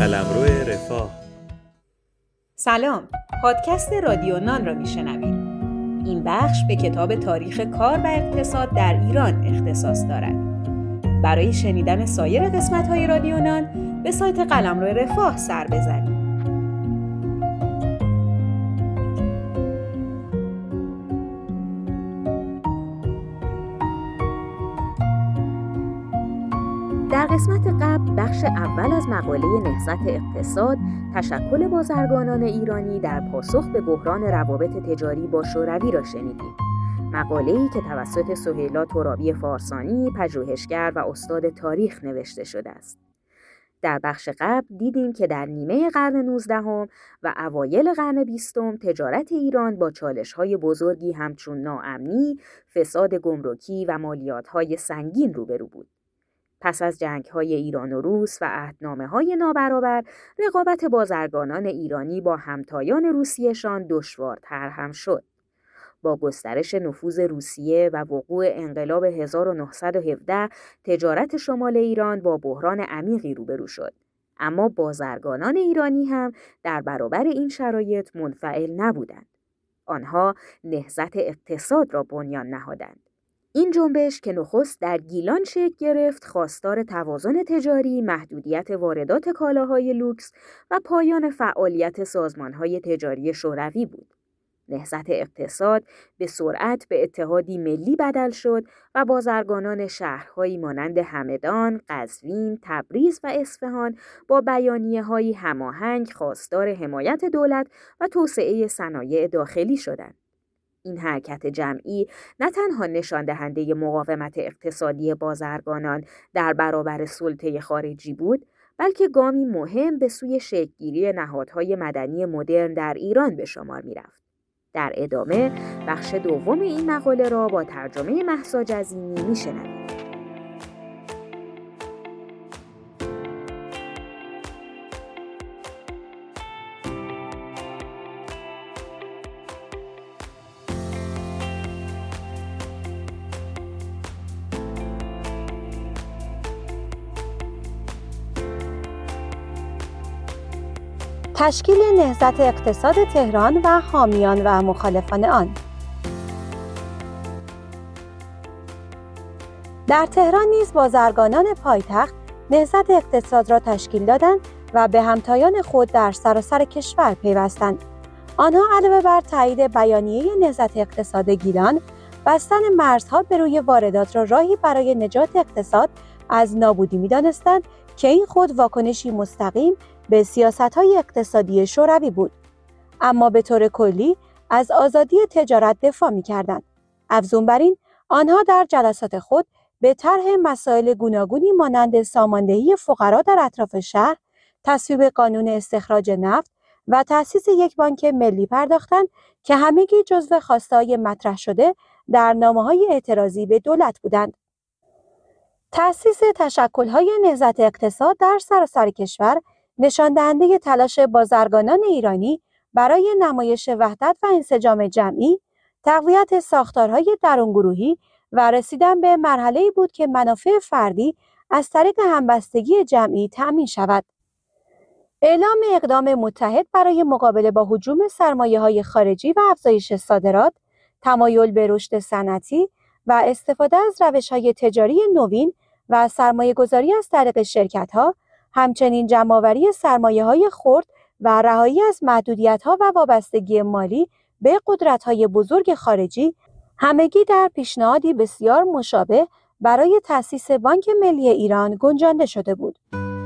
قلمرو رفاه. سلام، پادکست رادیو نان را میشنوید. این بخش به کتاب تاریخ کار و اقتصاد در ایران اختصاص دارد. برای شنیدن سایر قسمت‌های رادیو نان به سایت قلمرو رفاه سر بزنید. در قسمت قبل بخش اول از مقاله نهضت اقتصاد، تشکل بازرگانان ایرانی در پاسخ به بحران روابط تجاری با شوروی را شنیدیم. مقاله‌ای که توسط سهیلا ترابی فارسانی، پژوهشگر و استاد تاریخ نوشته شده است. در بخش قبل دیدیم که در نیمه قرن 19 و اوایل قرن 20 تجارت ایران با چالش‌های بزرگی همچون ناامنی، فساد گمرکی و مالیات‌های سنگین روبرو بود. پس از جنگ‌های ایران و روس و عهدنامه‌های نابرابر، رقابت بازرگانان ایرانی با همتایان روسیه‌شان دشوارتر هم شد. با گسترش نفوذ روسیه و وقوع انقلاب 1917 تجارت شمال ایران با بحران عمیقی روبرو شد. اما بازرگانان ایرانی هم در برابر این شرایط منفعل نبودند. آنها نهضت اقتصاد را بنیان نهادند. این جنبش که نخست در گیلان شکل گرفت، خواستار توازن تجاری، محدودیت واردات کالاهای لوکس و پایان فعالیت سازمان‌های تجاری شوروی بود. نهضت اقتصاد به سرعت به اتحادی ملی بدل شد و بازرگانان شهرهایی مانند همدان، قزوین، تبریز و اصفهان با بیانیه‌های هماهنگ خواستار حمایت دولت و توسعه صنایع داخلی شدند. این حرکت جمعی نه تنها نشان دهنده مقاومت اقتصادی بازرگانان در برابر سلطه خارجی بود، بلکه گامی مهم به سوی شکل‌گیری نهادهای مدنی مدرن در ایران به شمار می‌رفت. در ادامه بخش دوم این مقاله را با ترجمه مهسا جزینی می‌شنوید. تشکیل نهضت اقتصاد تهران و حامیان و مخالفان آن. در تهران نیز بازرگانان پایتخت نهضت اقتصاد را تشکیل دادند و به همتایان خود در سراسر کشور پیوستند. آنها علاوه بر تایید بیانیه نهضت اقتصاد گیلان، بستن مرزها به روی واردات را راهی برای نجات اقتصاد از نابودی می‌دانستند که این خود واکنشی مستقیم به سیاست‌های اقتصادی شوروی بود. اما به طور کلی از آزادی تجارت دفاع می‌کردند. افزون بر این، آنها در جلسات خود به طرح مسائل گوناگونی مانند ساماندهی فقرا در اطراف شهر، تصویب قانون استخراج نفت و تأسیس یک بانک ملی پرداختند که همگی جزو خواسته‌های مطرح شده در نامه‌های اعتراضی به دولت بودند. تأسیس تشکل‌های نهضت اقتصاد در سراسر کشور نشان دهنده تلاش بازرگانان ایرانی برای نمایش وحدت و انسجام جمعی، تقویت ساختارهای درونگروهی و رسیدن به مرحله‌ای بود که منافع فردی از طریق همبستگی جمعی تأمین شود. اعلام اقدام متحد برای مقابله با هجوم سرمایه‌های خارجی و افزایش صادرات، تمایل به رشد صنعتی و استفاده از روش‌های تجاری نوین و سرمایه‌گذاری از طریق شرکت‌ها، همچنین جمع‌آوری سرمایه‌های خرد و رهایی از محدودیت‌ها و وابستگی مالی به قدرت‌های بزرگ خارجی، همگی در پیشنهادی بسیار مشابه برای تأسیس بانک ملی ایران گنجانده شده بود.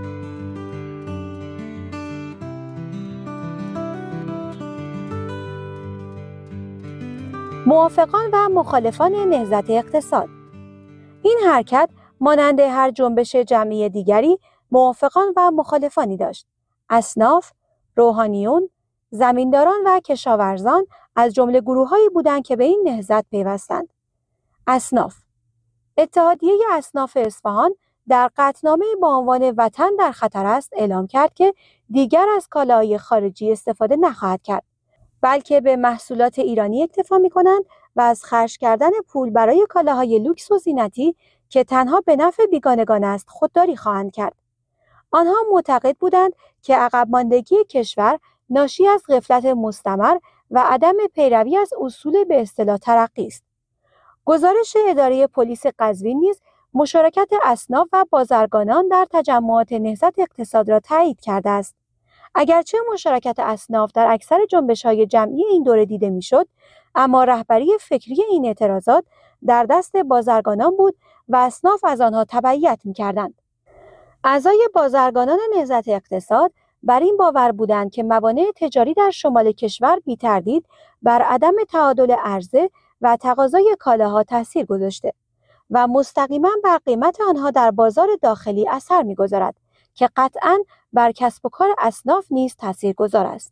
موافقان و مخالفان نهضت اقتصاد. این حرکت مانند هر جنبش جمعی دیگری موافقان و مخالفانی داشت. اصناف، روحانیون، زمینداران و کشاورزان از جمله گروه‌هایی بودند که به این نهضت پیوستند. اصناف. اتحادیه اصناف اصفهان در قطعنامه با عنوان وطن در خطر است اعلام کرد که دیگر از کالاهای خارجی استفاده نخواهد کرد، بلکه به محصولات ایرانی اکتفا می‌کنند و از خرج کردن پول برای کالاهای لوکس و زینتی که تنها به نفع بیگانگان است خودداری خواهند کرد. آنها معتقد بودند که عقب ماندگی کشور ناشی از غفلت مستمر و عدم پیروی از اصول به اصطلاح ترقی است. گزارش اداره پلیس قزوین نیز مشارکت اصناف و بازرگانان در تجمعات نهضت اقتصاد را تایید کرده است. اگرچه مشارکت اصناف در اکثر جنبش‌های جمعی این دوره دیده می‌شد، اما رهبری فکری این اعتراضات در دست بازرگانان بود و اصناف از آنها تبعیت می‌کردند. اعضای بازرگانان نهضت اقتصاد بر این باور بودند که موانع تجاری در شمال کشور بی‌تردید بر عدم تعادل عرضه و تقاضای کالاها تأثیر گذاشته و مستقیما بر قیمت آنها در بازار داخلی اثر می‌گذارد که قطعاً بر کسب و کار اصناف نیز تاثیرگذار است.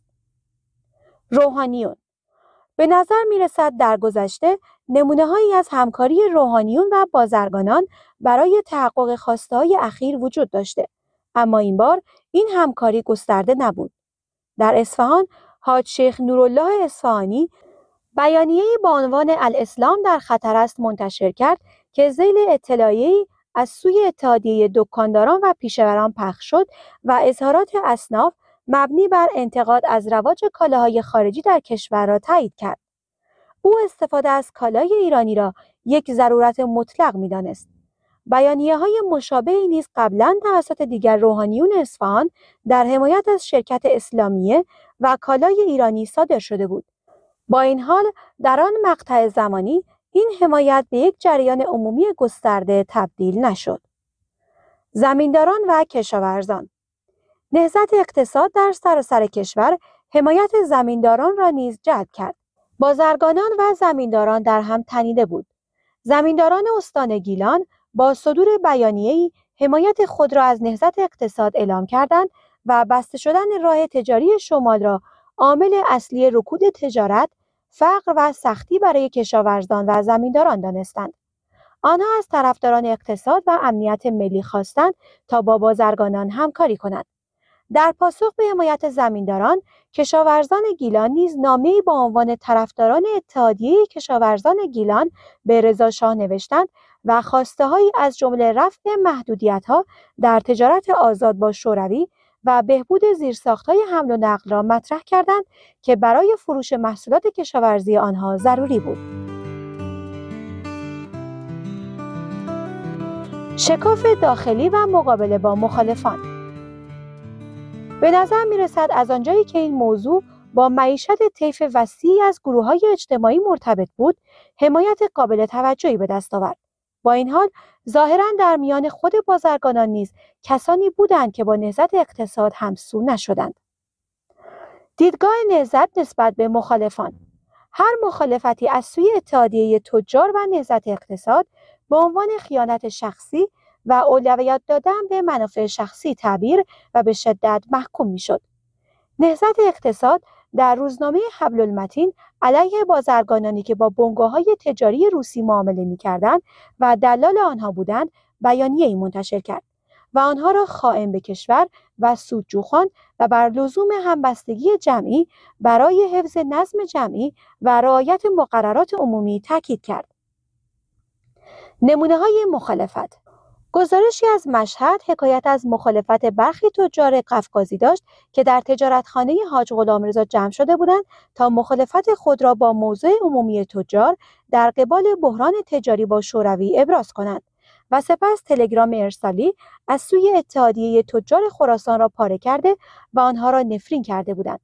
روحانیون به نظر می‌رسد در گذشته نمونه‌هایی از همکاری روحانیون و بازرگانان برای تحقق خواسته‌های اخیر وجود داشته، اما این بار این همکاری گسترده نبود. در اصفهان، حاج شیخ نورالله اصفهانی بیانیه‌ای با عنوان الاسلام در خطر است منتشر کرد که ذیل اطلاعیه‌ای از سوی اتحادیه دکانداران و پیشوران پخش شد و اظهارات اصناف مبنی بر انتقاد از رواج کالاهای خارجی در کشور را تایید کرد. او استفاده از کالای ایرانی را یک ضرورت مطلق می‌دانست. بیانیه‌های مشابهی نیز قبلاً توسط دیگر روحانیون اصفهان در حمایت از شرکت اسلامیه و کالای ایرانی صادر شده بود. با این حال در آن مقطع زمانی این حمایت به یک جریان عمومی گسترده تبدیل نشد. زمینداران و کشاورزان نهضت اقتصاد در سراسر کشور حمایت زمینداران را نیز جلب کرد. بازرگانان و زمینداران در هم تنیده بود. زمینداران استان گیلان با صدور بیانیه‌ای حمایت خود را از نهضت اقتصاد اعلام کردند و بسته شدن راه تجاری شمال را عامل اصلی رکود تجارت، فقر و سختی برای کشاورزان و زمینداران دانستند. آنها از طرفداران اقتصاد و امنیت ملی خواستند تا با بازرگانان همکاری کنند. در پاسخ به حمایت زمینداران، کشاورزان گیلان نیز نامه‌ای با عنوان طرفداران اتحادیه کشاورزان گیلان به رضا شاه نوشتند و خواسته‌هایی از جمله رفع محدودیت‌ها در تجارت آزاد با شوروی و بهبود زیرساخت‌های حمل و نقل را مطرح کردند که برای فروش محصولات کشاورزی آنها ضروری بود. شکاف داخلی و مقابله با مخالفان. به نظر می‌رسد از آنجایی که این موضوع با معیشت طیف وسیعی از گروه‌های اجتماعی مرتبط بود، حمایت قابل توجهی به دست آورد. با این حال ظاهراً در میان خود بازرگانان نیز کسانی بودند که با نهضت اقتصاد همسو نشدند. دیدگاه نهضت نسبت به مخالفان. هر مخالفتی از سوی اتحادیه تجار و نهضت اقتصاد به عنوان خیانت شخصی و اولویت دادن به منافع شخصی تعبیر و به شدت محکوم می‌شد. نهضت اقتصاد در روزنامه حبل المتین علیه بازرگانانی که با بنگاه‌های تجاری روسی معامله می‌کردند و دلال آنها بودند بیانیه‌ای منتشر کرد و آنها را خائن به کشور و سودجو خواند و بر لزوم همبستگی جمعی برای حفظ نظم جمعی و رعایت مقررات عمومی تاکید کرد. نمونه‌های مخالفت. گزارشی از مشهد حکایت از مخالفت برخی تجار قفقازی داشت که در تجارتخانه حاج غلامرضا جمع شده بودند تا مخالفت خود را با موضع عمومی تجار در قبال بحران تجاری با شوروی ابراز کنند و سپس تلگرام ارسالی از سوی اتحادیه تجار خراسان را پاره کرده و آنها را نفرین کرده بودند.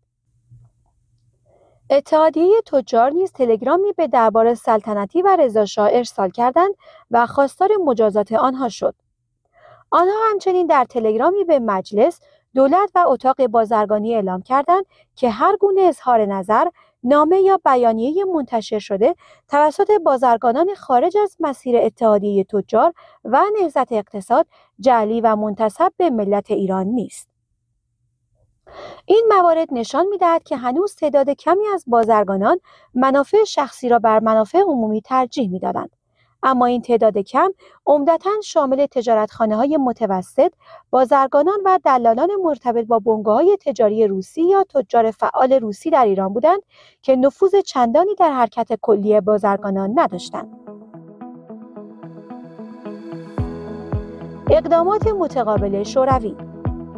اتحادیه تجار نیز تلگرامی به دربار سلطنتی و رضاشاه ارسال کردند و خواستار مجازات آنها شد. آنها همچنین در تلگرامی به مجلس، دولت و اتاق بازرگانی اعلام کردند که هر گونه اظهار نظر، نامه یا بیانیه منتشر شده توسط بازرگانان خارج از مسیر اتحادیه تجار و نهضت اقتصاد جعلی و منتسب به ملت ایران نیست. این موارد نشان می‌دهد که هنوز تعداد کمی از بازرگانان منافع شخصی را بر منافع عمومی ترجیح می‌دادند. اما این تعداد کم عمدتاً شامل تجارتخانه‌های متوسط، بازرگانان و دلالان مرتبط با بنگاه‌های تجاری روسی یا تجار فعال روسی در ایران بودند که نفوذ چندانی در حرکت کلی بازرگانان نداشتند. اقدامات متقابل شوروی.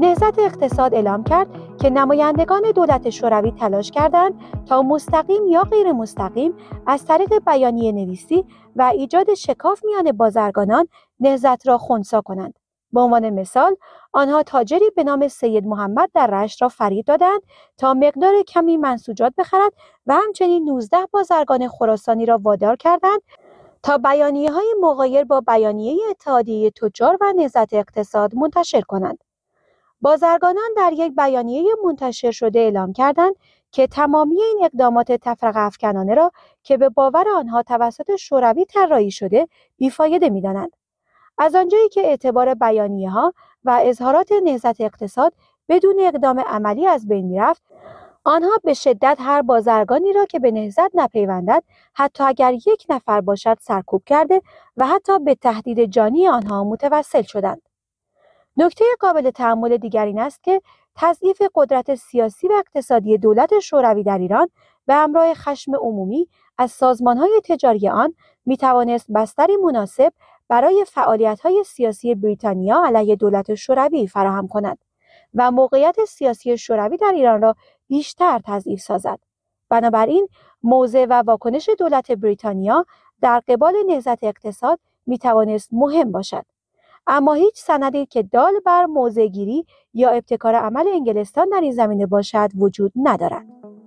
نهضت اقتصاد اعلام کرد که نمایندگان دولت شوروی تلاش کردند تا مستقیم یا غیر مستقیم از طریق بیانیه نویسی و ایجاد شکاف میان بازرگانان نهضت را خنثی کنند. به عنوان مثال، آنها تاجری به نام سید محمد در رشت را فریب دادند تا مقدار کمی منسوجات بخرد و همچنین 19 بازرگان خراسانی را وادار کردند تا بیانیه‌های مغایر با بیانیه اتحادیه تجار و نهضت اقتصاد منتشر کنند. بازرگانان در یک بیانیه منتشر شده اعلام کردند که تمامی این اقدامات تفرقه افکنانه را که به باور آنها توسط شوروی طراحی شده بیفایده می‌دانند. از آنجایی که اعتبار بیانیه‌ها و اظهارات نهضت اقتصاد بدون اقدام عملی از بین می‌رفت، آنها به شدت هر بازرگانی را که به نهضت نپیوندد، حتی اگر یک نفر باشد، سرکوب کرده و حتی به تهدید جانی آنها متوسل شدند. نکته قابل تأمل دیگر این است که تضعیف قدرت سیاسی و اقتصادی دولت شوروی در ایران به همراه خشم عمومی از سازمان‌های تجاری آن می‌توانست بستری مناسب برای فعالیت‌های سیاسی بریتانیا علیه دولت شوروی فراهم کند و موقعیت سیاسی شوروی در ایران را بیشتر تضعیف سازد. بنابراین موضع و واکنش دولت بریتانیا در قبال نهضت اقتصاد می‌توانست مهم باشد. اما هیچ سندی که دال بر موضع‌گیری یا ابتکار عمل انگلستان در این زمینه باشد وجود ندارد.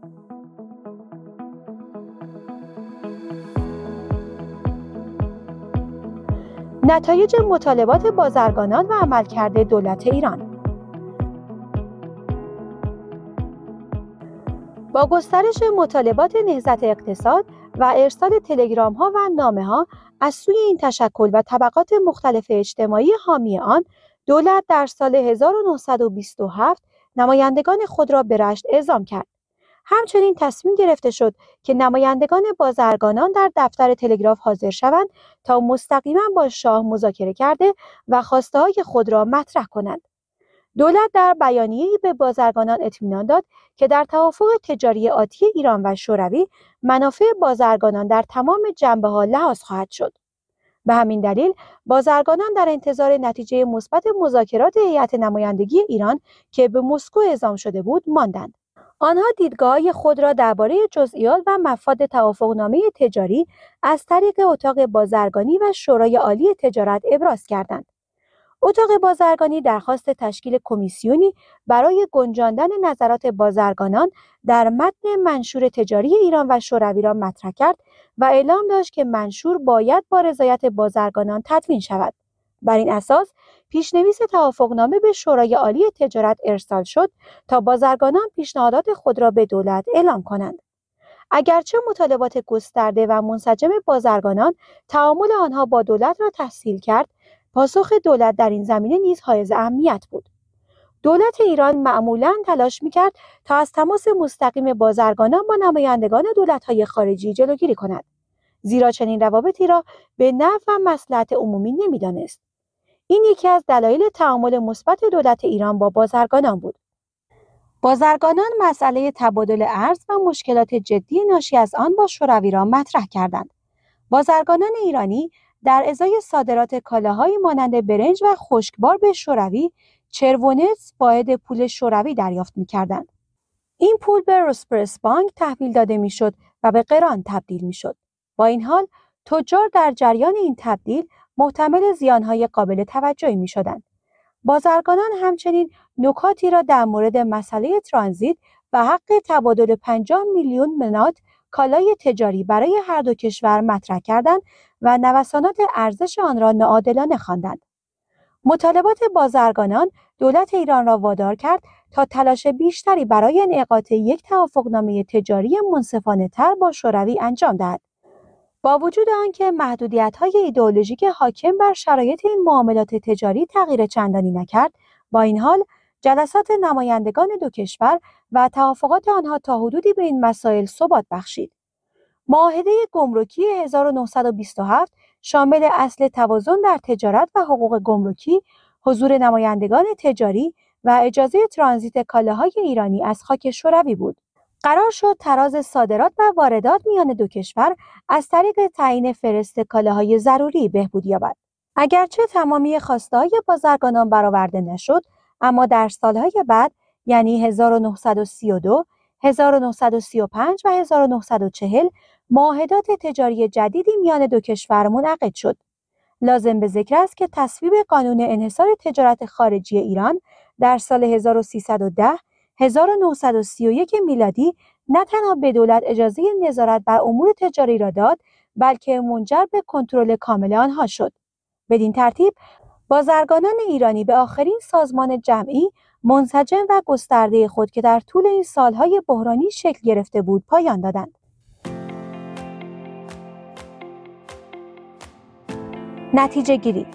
نتایج مطالبات بازرگانان و عملکرد دولت ایران. با گسترش مطالبات نهضت اقتصاد و ارسال تلگرام‌ها و نامه‌ها از سوی این تشکل و طبقات مختلف اجتماعی حامی آن، دولت در سال 1927 نمایندگان خود را به رشت اعزام کرد. همچنین تصمیم گرفته شد که نمایندگان بازرگانان در دفتر تلگراف حاضر شوند تا مستقیما با شاه مذاکره کرده و خواسته‌های خود را مطرح کنند. دولت در بیانیه‌ای به بازرگانان اطمینان داد که در توافق تجاری آتی ایران و شوروی منافع بازرگانان در تمام جنبه‌ها لحاظ خواهد شد. به همین دلیل بازرگانان در انتظار نتیجه مثبت مذاکرات هیئت نمایندگی ایران که به مسکو اعزام شده بود ماندند. آنها دیدگاه‌های خود را درباره جزئیات و مفاد توافقنامه تجاری از طریق اتاق بازرگانی و شورای عالی تجارت ابراز کردند. اتاق بازرگانی درخواست تشکیل کمیسیونی برای گنجاندن نظرات بازرگانان در متن منشور تجاری ایران و شوروی را مطرح کرد و اعلام داشت که منشور باید با رضایت بازرگانان تدوین شود. بر این اساس پیشنویس توافقنامه به شورای عالی تجارت ارسال شد تا بازرگانان پیشنهادات خود را به دولت اعلام کنند. اگرچه مطالبات گسترده و منسجم بازرگانان تعامل آنها با دولت را تسهیل کرد، پاسخ دولت در این زمینه نیز حائز اهمیت بود. دولت ایران معمولاً تلاش می‌کرد تا از تماس مستقیم بازرگانان با نمایندگان دولت‌های خارجی جلوگیری کند، زیرا چنین روابطی را به نفع و مصلحت عمومی نمی‌دانست. این یکی از دلایل تعامل مثبت دولت ایران با بازرگانان بود. بازرگانان مسئله تبادل ارز و مشکلات جدی ناشی از آن با شوروی را مطرح کردند. بازرگانان ایرانی در ازای صادرات کالاهایی مانند برنج و خشکبار به شوروی، چرونتس واحد پول شوروی دریافت می‌کردند. این پول به روسپرس بانک تحویل داده می‌شد و به قران تبدیل می‌شد. با این حال، تجار در جریان این تبدیل محتمل زیان‌های قابل توجهی می‌شدند. بازرگانان همچنین نکاتی را در مورد مسئله ترانزیت و حق تبادل 50 میلیون منات کالای تجاری برای هر دو کشور مطرح کردند و نوسانات ارزش آن را ناعادلانه خواندند. مطالبات بازرگانان دولت ایران را وادار کرد تا تلاش بیشتری برای انعقاد یک توافقنامه تجاری منصفانه‌تر با شوروی انجام دهد. با وجود آنکه محدودیت‌های ایدئولوژیک حاکم بر شرایط این معاملات تجاری تغییر چندانی نکرد، با این حال جلسات نمایندگان دو کشور و توافقات آنها تا حدودی به این مسائل ثبات بخشید. معاهده گمرکی 1927 شامل اصل توازن در تجارت و حقوق گمرکی، حضور نمایندگان تجاری و اجازه ترانزیت کالاهای ایرانی از خاک شوروی بود. قرار شد تراز صادرات و واردات میان دو کشور از طریق تعیین فرست کالاهای ضروری بهبود یابد. اگرچه تمامی خواسته‌های بازرگانان برآورده نشد، اما در سالهای بعد یعنی 1932، 1935 و 1940 معاهدات تجاری جدیدی میان دو کشور منعقد شد. لازم به ذکر است که تصویب قانون انحصار تجارت خارجی ایران در سال 1310 1931 میلادی نه تنها به دولت اجازه نظارت بر امور تجاری را داد، بلکه منجر به کنترل کامل آنها شد. بدین ترتیب بازرگانان ایرانی به آخرین سازمان جمعی منسجم و گسترده خود که در طول این سالهای بحرانی شکل گرفته بود پایان دادند. نتیجه گیری: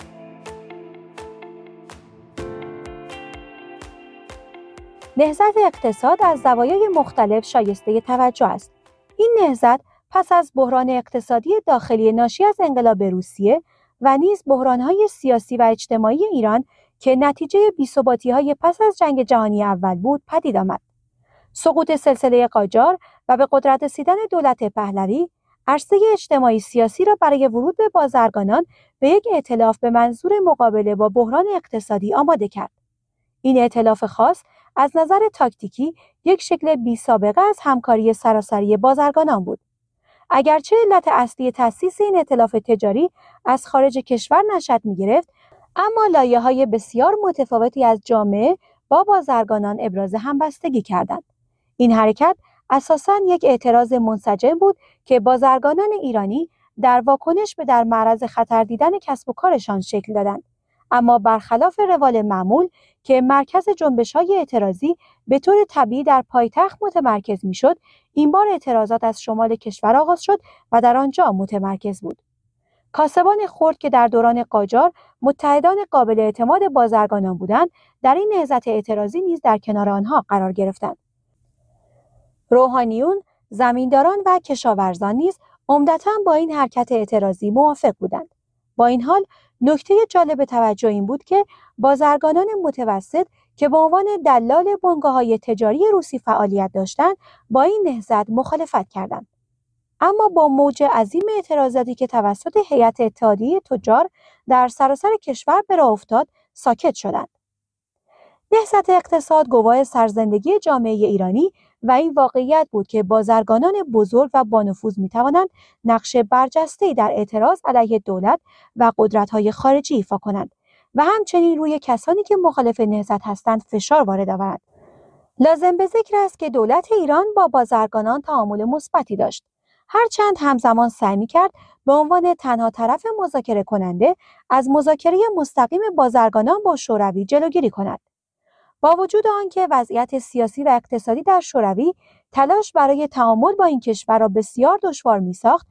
نهضت اقتصاد از زوایای مختلف شایسته توجه است. این نهضت پس از بحران اقتصادی داخلی ناشی از انقلاب روسیه و نیز بحران‌های سیاسی و اجتماعی ایران که نتیجه بی‌ثباتی‌های پس از جنگ جهانی اول بود پدید آمد. سقوط سلسله قاجار و به قدرت رسیدن دولت پهلوی عرصه اجتماعی سیاسی را برای ورود به بازرگانان به یک ائتلاف به منظور مقابله با بحران اقتصادی آماده کرد. این ائتلاف خاص از نظر تاکتیکی یک شکل بی‌سابقه از همکاری سراسری بازرگانان بود. اگرچه علت اصلی تأسیس این ائتلاف تجاری از خارج کشور نشأت می‌گرفت، اما لایه‌های بسیار متفاوتی از جامعه با بازرگانان ابراز همبستگی کردند. این حرکت اساساً یک اعتراض منسجم بود که بازرگانان ایرانی در واکنش به در معرض خطر دیدن کسب و کارشان شکل دادند. اما برخلاف روال معمول که مرکز جنبش‌های اعتراضی به طور طبیعی در پایتخت متمرکز می‌شد، این بار اعتراضات از شمال کشور آغاز شد و در آنجا متمرکز بود. کاسبان خرد که در دوران قاجار متحدان قابل اعتماد بازرگانان بودند، در این نهضت اعتراضی نیز در کنار آنها قرار گرفتند. روحانیون، زمینداران و کشاورزان نیز عمدتاً با این حرکت اعتراضی موافق بودند. با این حال نکته جالب توجه این بود که بازرگانان متوسط که به عنوان دلال بنگاه‌های تجاری روسی فعالیت داشتند، با این نهضت مخالفت کردند. اما با موج عظیم اعتراضاتی که توسط هیئت اتحادیه تجار در سراسر کشور به راه افتاد، ساکت شدند. نهضت اقتصاد گواه سرزندگی جامعه ایرانی و این واقعیت بود که بازرگانان بزرگ و بانفوذ می‌توانند نقش برجسته‌ای در اعتراض علیه دولت و قدرت‌های خارجی ایفا کنند و همچنین روی کسانی که مخالف نهضت هستند فشار وارد آورند. لازم به ذکر است که دولت ایران با بازرگانان تعامل مثبتی داشت، هرچند همزمان سعی می‌کرد به عنوان تنها طرف مذاکره کننده از مذاکره مستقیم بازرگانان با شوروی جلوگیری کند. با وجود آنکه وضعیت سیاسی و اقتصادی در شوروی تلاش برای تعامل با این کشور را بسیار دشوار می‌ساخت،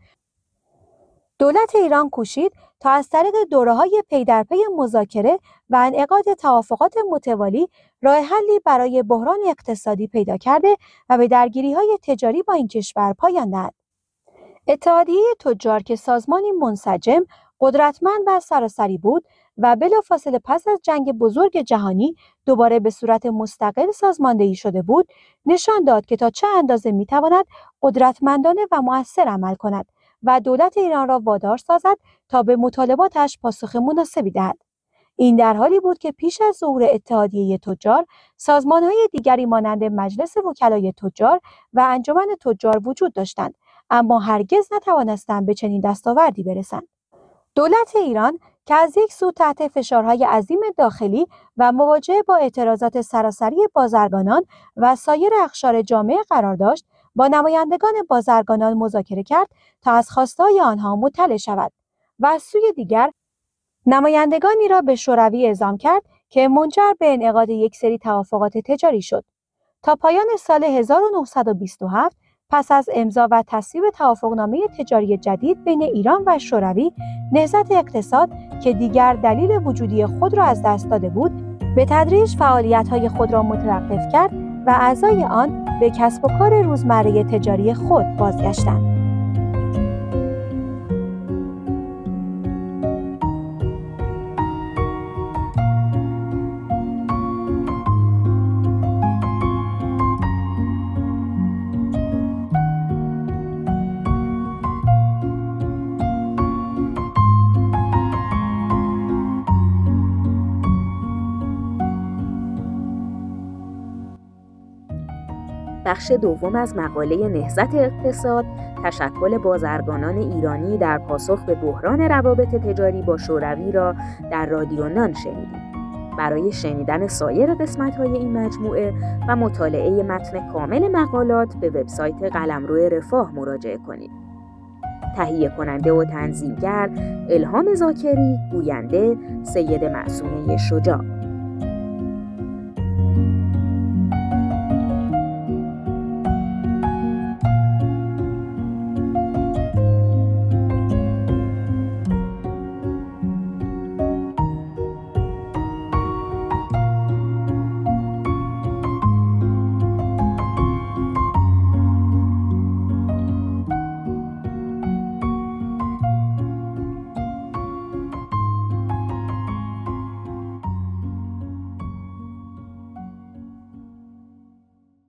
دولت ایران کوشید تا از طریق دوره‌های پی در پی مذاکره و انعقاد توافقات متوالی راه حلی برای بحران اقتصادی پیدا کرده و به درگیری‌های تجاری با این کشور پایان دهد. اتحادیه تجار که سازمانی منسجم، قدرتمند و سراسری بود و بلافاصله پس از جنگ بزرگ جهانی دوباره به صورت مستقل سازماندهی شده بود، نشان داد که تا چه اندازه می‌تواند قدرتمندانه و مؤثر عمل کند و دولت ایران را وادار سازد تا به مطالباتش پاسخ مناسبی دهد. این در حالی بود که پیش از ظهور اتحادیه تجار، سازمان‌های دیگری مانند مجلس وکلای تجار و انجمن تجار وجود داشتند، اما هرگز نتوانستند به چنین دستاوردی برسند. دولت ایران که از یک سو تحت فشارهای عظیم داخلی و مواجهه با اعتراضات سراسری بازرگانان و سایر اقشار جامعه قرار داشت، با نمایندگان بازرگانان مذاکره کرد تا از خواستهای آنها مطلع شود و از سوی دیگر نمایندگانی را به شوروی اعزام کرد که منجر به انعقاد یک سری توافقات تجاری شد. تا پایان سال 1927 پس از امضا و تصویب توافقنامه تجاری جدید بین ایران و شوروی، نهضت اقتصاد که دیگر دلیل وجودی خود را از دست داده بود، به تدریج فعالیت‌های خود را متوقف کرد و اعضای آن به کسب و کار روزمره تجاری خود بازگشتند. بخش دوم از مقاله نهضت اقتصاد، تشکل بازرگانان ایرانی در پاسخ به بحران روابط تجاری با شوروی را در رادیو نان شنیدید. برای شنیدن سایر قسمت‌های این مجموعه و مطالعه متن کامل مقالات به وبسایت قلمرو رفاه مراجعه کنید. تهیه کننده و تنظیمگر الهام زاکری، گوینده سید معصومه شجاع.